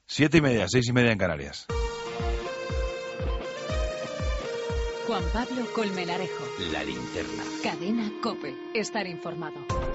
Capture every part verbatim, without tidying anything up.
Siete y media, seis y media en Canarias. Juan Pablo Colmenarejo. La linterna. Cadena COPE. Estar informado.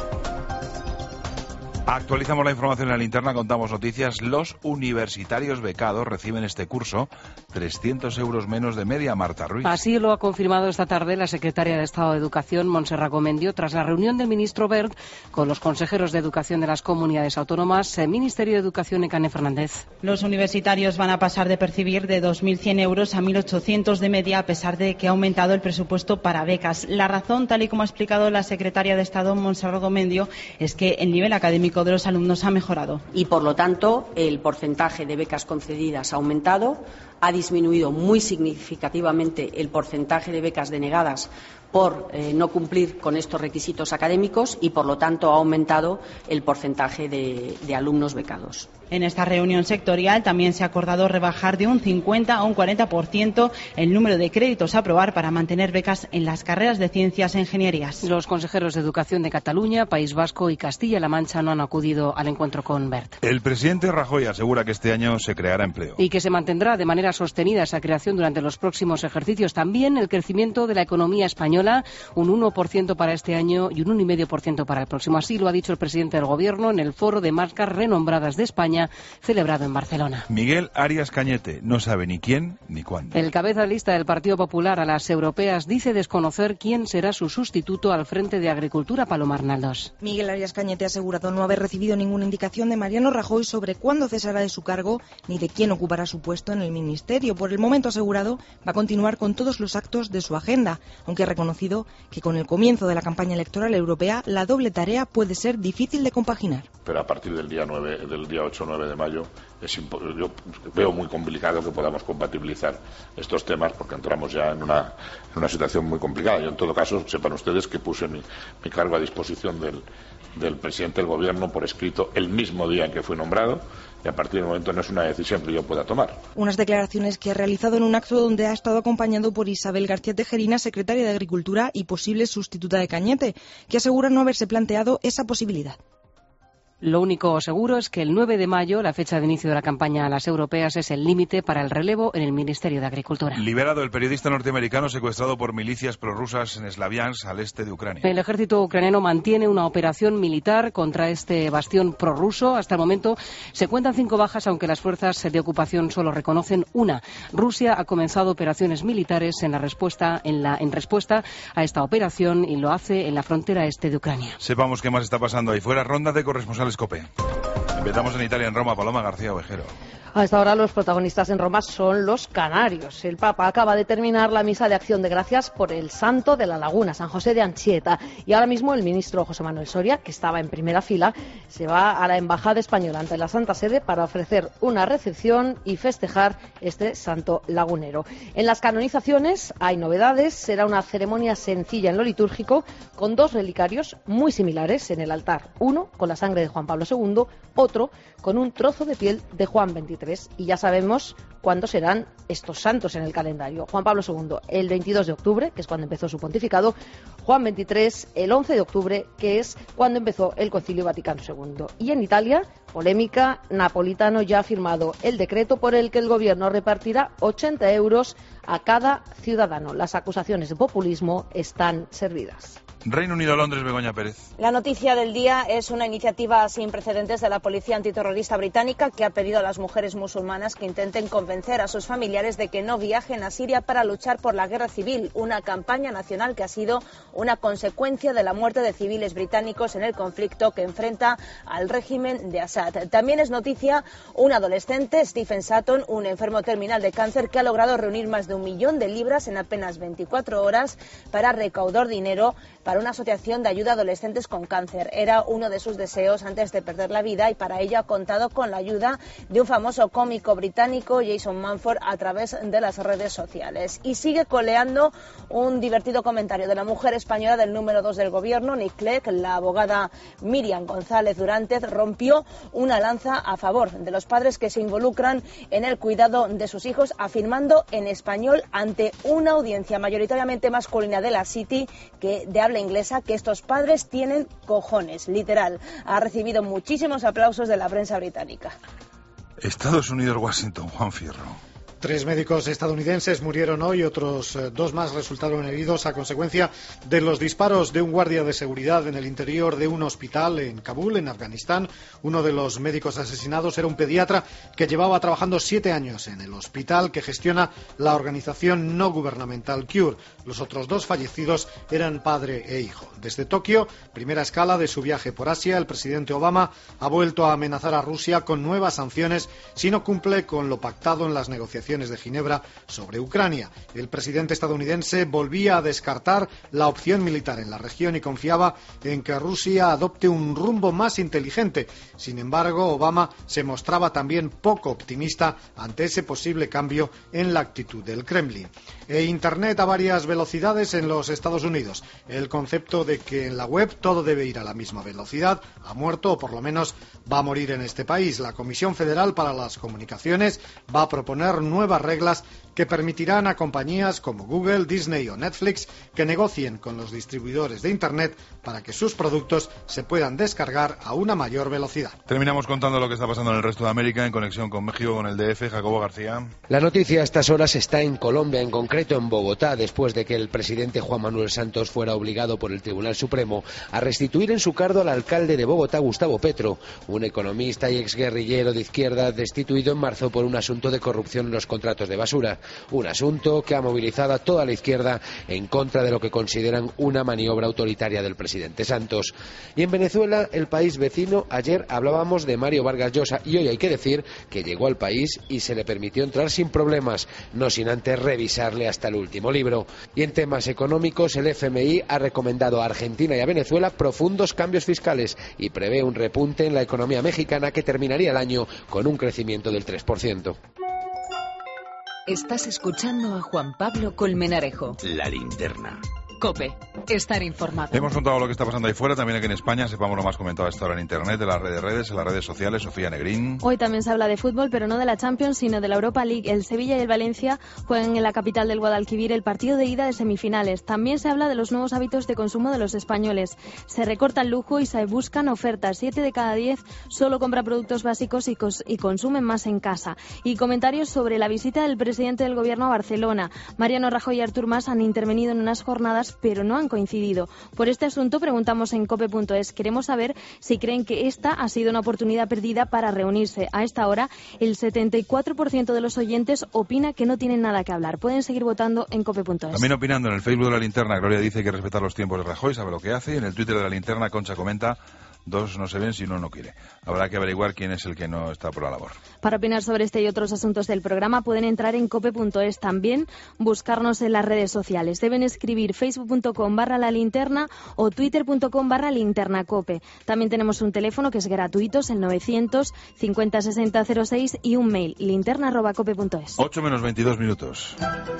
Actualizamos la información en la linterna, contamos noticias. Los universitarios becados reciben este curso trescientos euros menos de media, Marta Ruiz. Así lo ha confirmado esta tarde la secretaria de Estado de Educación, Montserrat Comendio, tras la reunión del ministro Wert con los consejeros de Educación de las comunidades autónomas, el Ministerio de Educación, Ecane Fernández. Los universitarios van a pasar de percibir de dos mil cien euros a mil ochocientos de media, a pesar de que ha aumentado el presupuesto para becas. La razón, tal y como ha explicado la secretaria de Estado, Montserrat Comendio, es que el nivel académico de los alumnos ha mejorado. Y, por lo tanto, el porcentaje de becas concedidas ha aumentado, ha disminuido muy significativamente el porcentaje de becas denegadas por eh, no cumplir con estos requisitos académicos y, por lo tanto, ha aumentado el porcentaje de, de alumnos becados. En esta reunión sectorial también se ha acordado rebajar de un cincuenta a un cuarenta por ciento el número de créditos a aprobar para mantener becas en las carreras de ciencias e ingenierías. Los consejeros de Educación de Cataluña, País Vasco y Castilla-La Mancha no han acudido al encuentro con Wert. El presidente Rajoy asegura que este año se creará empleo. Y que se mantendrá de manera sostenida esa creación durante los próximos ejercicios. También el crecimiento de la economía española, un uno por ciento para este año y un uno coma cinco por ciento para el próximo. Así lo ha dicho el presidente del Gobierno en el Foro de Marcas Renombradas de España, celebrado en Barcelona. Miguel Arias Cañete no sabe ni quién ni cuándo. El cabeza de lista del Partido Popular a las europeas dice desconocer quién será su sustituto al frente de Agricultura, Paloma Arnaldos. Miguel Arias Cañete ha asegurado no haber recibido ninguna indicación de Mariano Rajoy sobre cuándo cesará de su cargo ni de quién ocupará su puesto en el ministerio. Por el momento, asegurado, va a continuar con todos los actos de su agenda, aunque ha reconocido que con el comienzo de la campaña electoral europea la doble tarea puede ser difícil de compaginar. Pero a partir del día nueve, del día ocho o nueve de mayo es impo- yo veo muy complicado que podamos compatibilizar estos temas, porque entramos ya en una, en una situación muy complicada. Yo, en todo caso, sepan ustedes que puse mi, mi cargo a disposición del, del presidente del Gobierno por escrito el mismo día en que fui nombrado, y a partir del momento no es una decisión que yo pueda tomar. Unas declaraciones que ha realizado en un acto donde ha estado acompañado por Isabel García Tejerina, secretaria de Agricultura y posible sustituta de Cañete, que asegura no haberse planteado esa posibilidad. Lo único seguro es que el nueve de mayo, la fecha de inicio de la campaña a las europeas, es el límite para el relevo en el Ministerio de Agricultura. Liberado el periodista norteamericano secuestrado por milicias prorrusas en Slaviansk, al este de Ucrania. El ejército ucraniano mantiene una operación militar contra este bastión prorruso. Hasta el momento se cuentan cinco bajas, aunque las fuerzas de ocupación solo reconocen una. Rusia ha comenzado operaciones militares en la respuesta en la en respuesta a esta operación y lo hace en la frontera este de Ucrania. Sepamos qué más está pasando ahí fuera. Ronda de corresponsales COPE. Empezamos en Italia, en Roma. Paloma García Ovejero. A esta hora los protagonistas en Roma son los canarios. El Papa acaba de terminar la misa de acción de gracias por el santo de la laguna, San José de Anchieta. Y ahora mismo el ministro José Manuel Soria, que estaba en primera fila, se va a la Embajada Española ante la Santa Sede para ofrecer una recepción y festejar este santo lagunero. En las canonizaciones hay novedades. Será una ceremonia sencilla en lo litúrgico, con dos relicarios muy similares en el altar. Uno con la sangre de Juan Pablo segundo, otro con un trozo de piel de Juan veintitrés. Y ya sabemos cuándo serán estos santos en el calendario. Juan Pablo segundo, el veintidós de octubre, que es cuando empezó su pontificado. Juan veintitrés, el once de octubre, que es cuando empezó el Concilio Vaticano segundo. Y en Italia, polémica, Napolitano ya ha firmado el decreto por el que el gobierno repartirá ochenta euros a cada ciudadano. Las acusaciones de populismo están servidas. Reino Unido, Londres, Begoña Pérez. La noticia del día es una iniciativa sin precedentes de la policía antiterrorista británica, que ha pedido a las mujeres musulmanas que intenten convencer a sus familiares de que no viajen a Siria para luchar por la guerra civil, una campaña nacional que ha sido una consecuencia de la muerte de civiles británicos en el conflicto que enfrenta al régimen de Assad. También es noticia un adolescente, Stephen Sutton, un enfermo terminal de cáncer, que ha logrado reunir más de un millón de libras en apenas veinticuatro horas para recaudar dinero para una asociación de ayuda a adolescentes con cáncer. Era uno de sus deseos antes de perder la vida, y para ello ha contado con la ayuda de un famoso cómico británico, Jason Manford, a través de las redes sociales. Y sigue coleando un divertido comentario de la mujer española del número dos del gobierno, Nick Clegg. La abogada Miriam González Durantez rompió una lanza a favor de los padres que se involucran en el cuidado de sus hijos, afirmando en español ante una audiencia mayoritariamente masculina de la City, que de habla inglesa, que estos padres tienen cojones, literal. Ha recibido muchísimos aplausos de la prensa británica. Estados Unidos, Washington, Juan Fierro. Tres médicos estadounidenses murieron hoy, otros eh, dos más resultaron heridos a consecuencia de los disparos de un guardia de seguridad en el interior de un hospital en Kabul, en Afganistán. Uno de los médicos asesinados era un pediatra que llevaba trabajando siete años en el hospital que gestiona la organización no gubernamental Cure. Los otros dos fallecidos eran padre e hijo. Desde Tokio, primera escala de su viaje por Asia, el presidente Obama ha vuelto a amenazar a Rusia con nuevas sanciones si no cumple con lo pactado en las negociaciones de Ginebra sobre Ucrania. El presidente estadounidense volvía a descartar la opción militar en la región y confiaba en que Rusia adopte un rumbo más inteligente. Sin embargo, Obama se mostraba también poco optimista ante ese posible cambio en la actitud del Kremlin. E Internet a varias velocidades en los Estados Unidos. El concepto de que en la web todo debe ir a la misma velocidad ha muerto, o por lo menos va a morir en este país. La Comisión Federal para las Comunicaciones va a proponer nuevas reglas que permitirán a compañías como Google, Disney o Netflix que negocien con los distribuidores de Internet para que sus productos se puedan descargar a una mayor velocidad. Terminamos contando lo que está pasando en el resto de América en conexión con México, con el D F. Jacobo García. La noticia a estas horas está en Colombia, en concreto en Bogotá, después de que el presidente Juan Manuel Santos fuera obligado por el Tribunal Supremo a restituir en su cargo al alcalde de Bogotá, Gustavo Petro, un economista y exguerrillero de izquierda destituido en marzo por un asunto de corrupción en los contratos de basura. Un asunto que ha movilizado a toda la izquierda en contra de lo que consideran una maniobra autoritaria del presidente Santos. Y en Venezuela, el país vecino, ayer hablábamos de Mario Vargas Llosa y hoy hay que decir que llegó al país y se le permitió entrar sin problemas, no sin antes revisarle hasta el último libro. Y en temas económicos, el F M I ha recomendado a Argentina y a Venezuela profundos cambios fiscales y prevé un repunte en la economía mexicana que terminaría el año con un crecimiento del tres por ciento. Estás escuchando a Juan Pablo Colmenarejo. La linterna. COPE. Estar informado. Hemos contado lo que está pasando ahí fuera, también aquí en España. Sepamos lo más comentado a esta hora en Internet, en las redes, redes, en las redes sociales. Sofía Negrín. Hoy también se habla de fútbol, pero no de la Champions, sino de la Europa League. El Sevilla y el Valencia juegan en la capital del Guadalquivir el partido de ida de semifinales. También se habla de los nuevos hábitos de consumo de los españoles. Se recorta el lujo y se buscan ofertas. Siete de cada diez solo compra productos básicos y, cos- y consumen más en casa. Y comentarios sobre la visita del presidente del gobierno a Barcelona. Mariano Rajoy y Artur Mas han intervenido en unas jornadas, pero no han coincidido. Por este asunto preguntamos en cope punto es. Queremos saber si creen que esta ha sido una oportunidad perdida para reunirse. A esta hora, el setenta y cuatro por ciento de los oyentes opina que no tienen nada que hablar. Pueden seguir votando en cope punto es. También opinando en el Facebook de La Linterna, Gloria dice que hay que respetar los tiempos de Rajoy, sabe lo que hace. Y en el Twitter de La Linterna, Concha comenta: dos no se ven si uno no quiere. Habrá que averiguar quién es el que no está por la labor. Para opinar sobre este y otros asuntos del programa pueden entrar en cope punto es. También buscarnos en las redes sociales. Deben escribir facebook punto com barra la linterna o twitter punto com barra linternacope. También tenemos un teléfono que es gratuito, es el novecientos cincuenta sesenta cero seis y un mail, linterna arroba cope punto es. ocho menos veintidós minutos.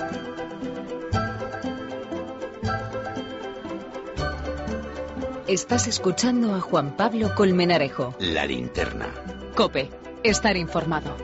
Estás escuchando a Juan Pablo Colmenarejo. La linterna. COPE. Estar informado.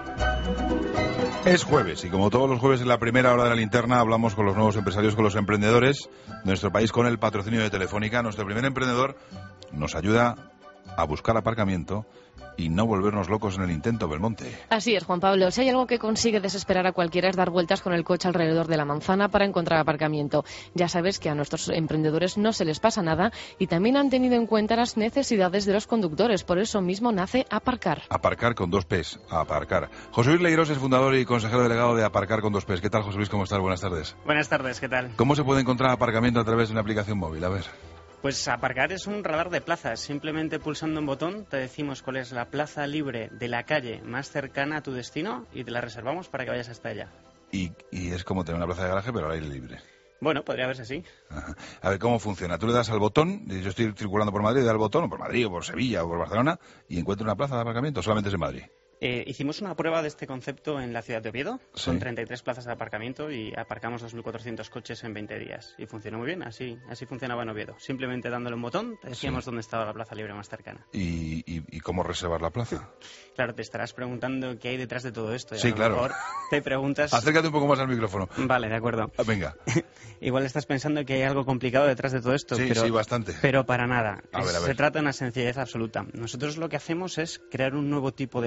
Es jueves y como todos los jueves en la primera hora de La Linterna hablamos con los nuevos empresarios, con los emprendedores de nuestro país, con el patrocinio de Telefónica. Nuestro primer emprendedor nos ayuda a buscar aparcamiento y no volvernos locos en el intento, Belmonte. Así es, Juan Pablo. Si hay algo que consigue desesperar a cualquiera es dar vueltas con el coche alrededor de la manzana para encontrar aparcamiento. Ya sabes que a nuestros emprendedores no se les pasa nada y también han tenido en cuenta las necesidades de los conductores. Por eso mismo nace Aparcar. Aparcar con dos P's, Aparcar. José Luis Leiros es fundador y consejero delegado de Aparcar con dos P's. ¿Qué tal, José Luis? ¿Cómo estás? Buenas tardes. Buenas tardes, ¿qué tal? ¿Cómo se puede encontrar aparcamiento a través de una aplicación móvil? A ver. Pues Aparcar es un radar de plazas. Simplemente pulsando un botón te decimos cuál es la plaza libre de la calle más cercana a tu destino y te la reservamos para que vayas hasta allá. Y, y es como tener una plaza de garaje pero al aire libre. Bueno, podría verse así. Ajá. A ver, ¿cómo funciona? Tú le das al botón, yo estoy circulando por Madrid, le das al botón, o por Madrid, o por Sevilla, o por Barcelona, y encuentro una plaza de aparcamiento, solamente es en Madrid. Eh, hicimos una prueba de este concepto en la ciudad de Oviedo, sí. Con treinta y tres plazas de aparcamiento y aparcamos dos mil cuatrocientos coches en veinte días. Y funcionó muy bien, así así funcionaba en Oviedo. Simplemente dándole un botón te decíamos sí. dónde estaba la plaza libre más cercana. ¿Y, y, y cómo reservar la plaza? Claro, te estarás preguntando qué hay detrás de todo esto. Y sí, a lo claro. mejor te preguntas... Acércate un poco más al micrófono. Vale, de acuerdo. Ah, venga. Igual estás pensando que hay algo complicado detrás de todo esto. Sí, pero, sí, bastante. Pero para nada. A ver, a ver. Se trata de una sencillez absoluta. Nosotros lo que hacemos es crear un nuevo tipo de plazas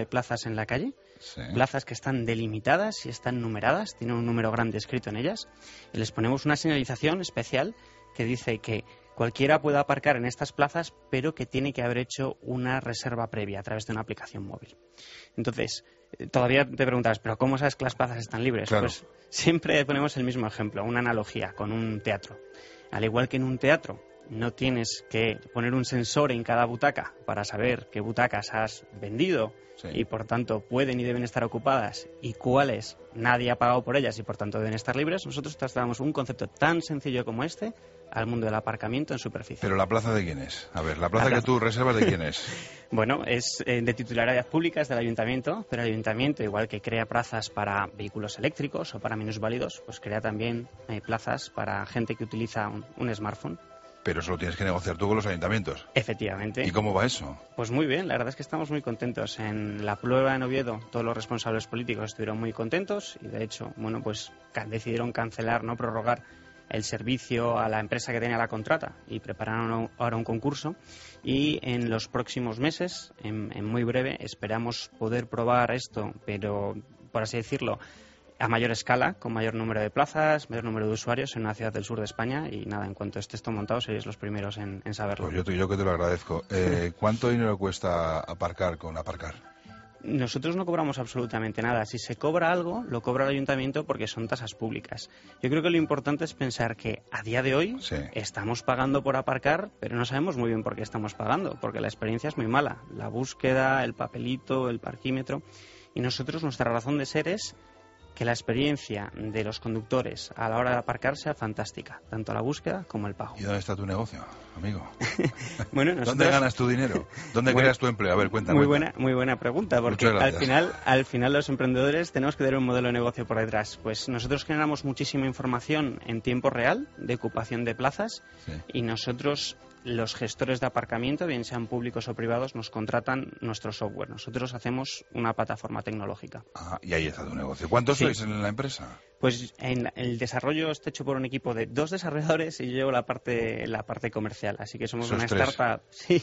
plazas en la calle, sí. plazas que están delimitadas y están numeradas, tienen un número grande escrito en ellas, y les ponemos una señalización especial que dice que cualquiera puede aparcar en estas plazas, pero que tiene que haber hecho una reserva previa a través de una aplicación móvil. Entonces, todavía te preguntarás, ¿pero cómo sabes que las plazas están libres? Claro. Pues siempre ponemos el mismo ejemplo, una analogía con un teatro. Al igual que en un teatro, no tienes que poner un sensor en cada butaca para saber qué butacas has vendido, sí. y por tanto pueden y deben estar ocupadas y cuáles nadie ha pagado por ellas y por tanto deben estar libres. Nosotros trasladamos un concepto tan sencillo como este al mundo del aparcamiento en superficie. ¿Pero la plaza de quién es? A ver, ¿la plaza, la plaza. que tú reservas de quién es? Bueno, es eh, de titularidad pública, es del ayuntamiento, pero el ayuntamiento, igual que crea plazas para vehículos eléctricos o para minusválidos, pues crea también eh, plazas para gente que utiliza un, un smartphone. Pero eso lo tienes que negociar tú con los ayuntamientos. Efectivamente. ¿Y cómo va eso? Pues muy bien, la verdad es que estamos muy contentos. En la prueba en Oviedo, todos los responsables políticos estuvieron muy contentos y, de hecho, bueno, pues decidieron cancelar, no prorrogar el servicio a la empresa que tenía la contrata y prepararon ahora un concurso. Y en los próximos meses, en, en muy breve, esperamos poder probar esto, pero, por así decirlo, a mayor escala, con mayor número de plazas, mayor número de usuarios en una ciudad del sur de España. Y nada, en cuanto esté esto montado, seréis los primeros en, en saberlo. Pues yo, te, yo que te lo agradezco. Eh, ¿Cuánto dinero cuesta aparcar con Aparcar? Nosotros no cobramos absolutamente nada. Si se cobra algo, lo cobra el ayuntamiento porque son tasas públicas. Yo creo que lo importante es pensar que a día de hoy sí. estamos pagando por aparcar, pero no sabemos muy bien por qué estamos pagando, porque la experiencia es muy mala. La búsqueda, el papelito, el parquímetro. Y nosotros, nuestra razón de ser es que la experiencia de los conductores a la hora de aparcar sea fantástica, tanto la búsqueda como el pago. ¿Y dónde está tu negocio, amigo? Bueno, nosotros... ¿Dónde ganas tu dinero? ¿Dónde bueno, creas tu empleo? A ver, cuéntame. Muy buena, muy buena pregunta, porque al final, al final los emprendedores tenemos que tener un modelo de negocio por detrás. Pues nosotros generamos muchísima información en tiempo real de ocupación de plazas, sí. y nosotros, los gestores de aparcamiento, bien sean públicos o privados, nos contratan nuestro software. Nosotros hacemos una plataforma tecnológica. Ah, y ahí está tu negocio. ¿Cuántos sí. sois en la empresa? Pues en el desarrollo está hecho por un equipo de dos desarrolladores y yo llevo la parte la parte comercial. Así que somos Esos una tres. startup. Sí.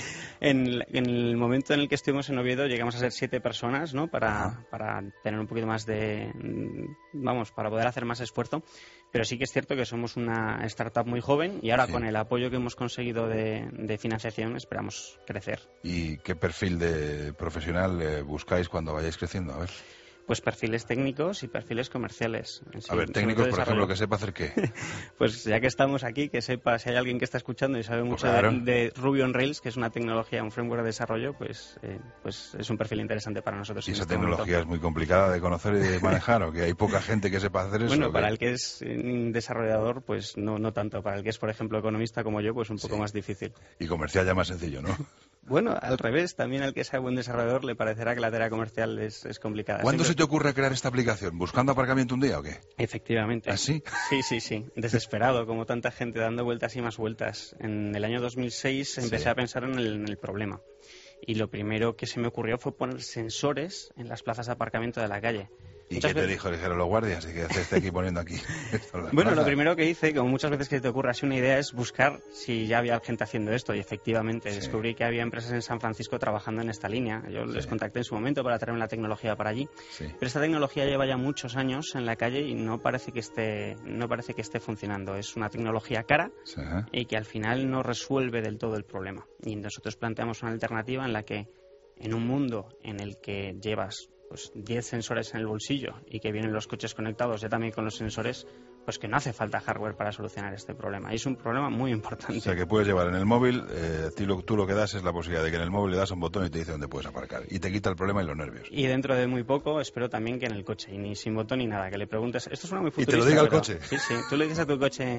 En, en el momento en el que estuvimos en Oviedo llegamos a ser siete personas, ¿no? Para, para tener un poquito más de... Vamos, para poder hacer más esfuerzo. Pero sí que es cierto que somos una startup muy joven y ahora sí. con el apoyo que hemos conseguido de, de financiación esperamos crecer. ¿Y qué perfil de profesional eh, buscáis cuando vayáis creciendo? A ver. Pues perfiles técnicos y perfiles comerciales. Sí, a ver, técnicos, por ejemplo, que sepa hacer qué. Pues ya que estamos aquí, que sepa, si hay alguien que está escuchando y sabe mucho pues claro. de, de Ruby on Rails, que es una tecnología, un framework de desarrollo, pues, eh, pues es un perfil interesante para nosotros. ¿Y esa este tecnología momento. es muy complicada de conocer y de manejar o que hay poca gente que sepa hacer eso? Bueno, para el que es desarrollador, pues no, no tanto. Para el que es, por ejemplo, economista como yo, pues un poco sí. más difícil. Y comercial ya más sencillo, ¿no? Bueno, al revés, también al que sea buen desarrollador le parecerá que la tarea comercial es, es complicada. ¿Cuándo Siempre... se te ocurre crear esta aplicación? ¿Buscando aparcamiento un día o qué? Efectivamente. ¿Ah, sí? Sí, sí, sí. Desesperado, como tanta gente dando vueltas y más vueltas. En el año dos mil seis empecé sí. a pensar en el, en el problema. Y lo primero que se me ocurrió fue poner sensores en las plazas de aparcamiento de la calle. ¿Y muchas qué veces... te dijo? Dijeron los guardias, ¿y qué haces aquí poniendo aquí? Bueno, lo primero que hice, como muchas veces que te ocurre así una idea, es buscar si ya había gente haciendo esto. Y efectivamente sí. descubrí que había empresas en San Francisco trabajando en esta línea. Yo sí. les contacté en su momento para traerme la tecnología para allí. Sí. Pero esta tecnología lleva ya muchos años en la calle y no parece que esté, no parece que esté funcionando. Es una tecnología cara sí. y que al final no resuelve del todo el problema. Y nosotros planteamos una alternativa en la que, en un mundo en el que llevas pues diez sensores en el bolsillo y que vienen los coches conectados ya también con los sensores, pues que no hace falta hardware para solucionar este problema. Y es un problema muy importante. O sea, que puedes llevar en el móvil, eh, tú, lo, tú lo que das es la posibilidad de que en el móvil le das un botón y te dice dónde puedes aparcar. Y te quita el problema y los nervios. Y dentro de muy poco espero también que en el coche, y ni sin botón ni nada, que le preguntes... Esto suena muy futurista. Y te lo diga el pero, coche. Sí, sí. Tú le dices a tu coche...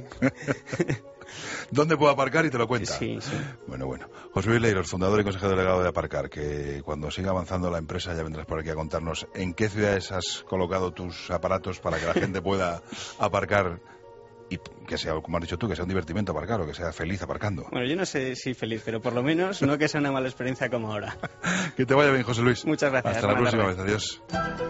¿Dónde puedo aparcar? Y te lo cuenta. Sí, sí. Bueno, bueno. José Luis Leiros, fundador y consejero delegado de Aparcar, que cuando siga avanzando la empresa ya vendrás por aquí a contarnos en qué ciudades has colocado tus aparatos para que la gente pueda aparcar y que sea, como has dicho tú, que sea un divertimento aparcar o que sea feliz aparcando. Bueno, yo no sé si feliz, pero por lo menos no que sea una mala experiencia como ahora. Que te vaya bien, José Luis. Muchas gracias. Hasta la próxima vez. Adiós.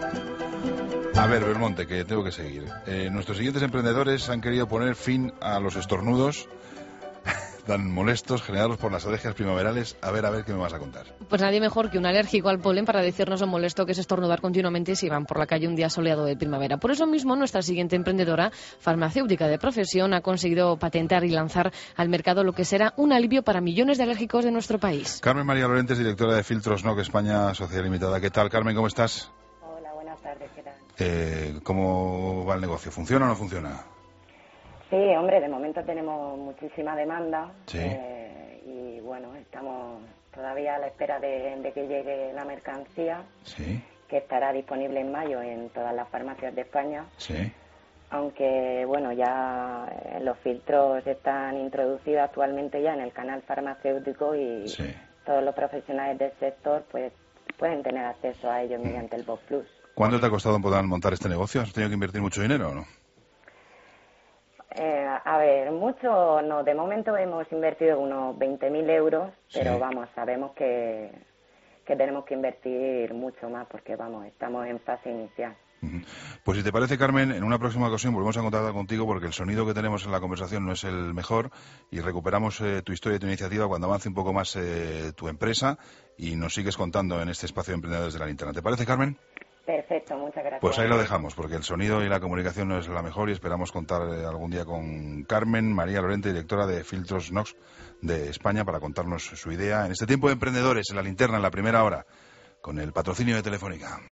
A ver, Belmonte, que tengo que seguir. Eh, nuestros siguientes emprendedores han querido poner fin a los estornudos tan molestos generados por las alergias primaverales. A ver, a ver, ¿qué me vas a contar? Pues nadie mejor que un alérgico al polen para decirnos lo molesto que es estornudar continuamente si van por la calle un día soleado de primavera. Por eso mismo, nuestra siguiente emprendedora, farmacéutica de profesión, ha conseguido patentar y lanzar al mercado lo que será un alivio para millones de alérgicos de nuestro país. Carmen María Lorentes, directora de Filtros N O C España Sociedad Limitada. ¿Qué tal, Carmen? ¿Cómo estás? Hola, buenas tardes. ¿Qué tal? Eh, ¿Cómo va el negocio? ¿Funciona o no funciona? Sí, hombre, de momento tenemos muchísima demanda. Sí. Eh, y bueno, estamos todavía a la espera de, de que llegue la mercancía, Sí. que estará disponible en mayo en todas las farmacias de España. Sí. Aunque, bueno, ya eh, los filtros están introducidos actualmente ya en el canal farmacéutico y Sí. todos los profesionales del sector pues pueden tener acceso a ellos mediante el Vox Plus. ¿Cuánto te ha costado poder montar este negocio? ¿Has tenido que invertir mucho dinero o no? Eh, a ver, mucho no. De momento hemos invertido unos veinte mil euros, pero Sí. vamos, sabemos que, que tenemos que invertir mucho más porque, vamos, estamos en fase inicial. Pues si te parece, Carmen, en una próxima ocasión volvemos a contactar contigo porque el sonido que tenemos en la conversación no es el mejor y recuperamos eh, tu historia y tu iniciativa cuando avance un poco más eh, tu empresa y nos sigues contando en este espacio de Emprendedores de la Linterna. ¿Te parece, Carmen? Perfecto, muchas gracias. Pues ahí lo dejamos, porque el sonido y la comunicación no es la mejor y esperamos contar eh, algún día con Carmen María Lorente, directora de Filtros N O X de España, para contarnos su idea en este tiempo de Emprendedores en la Linterna, en la primera hora, con el patrocinio de Telefónica.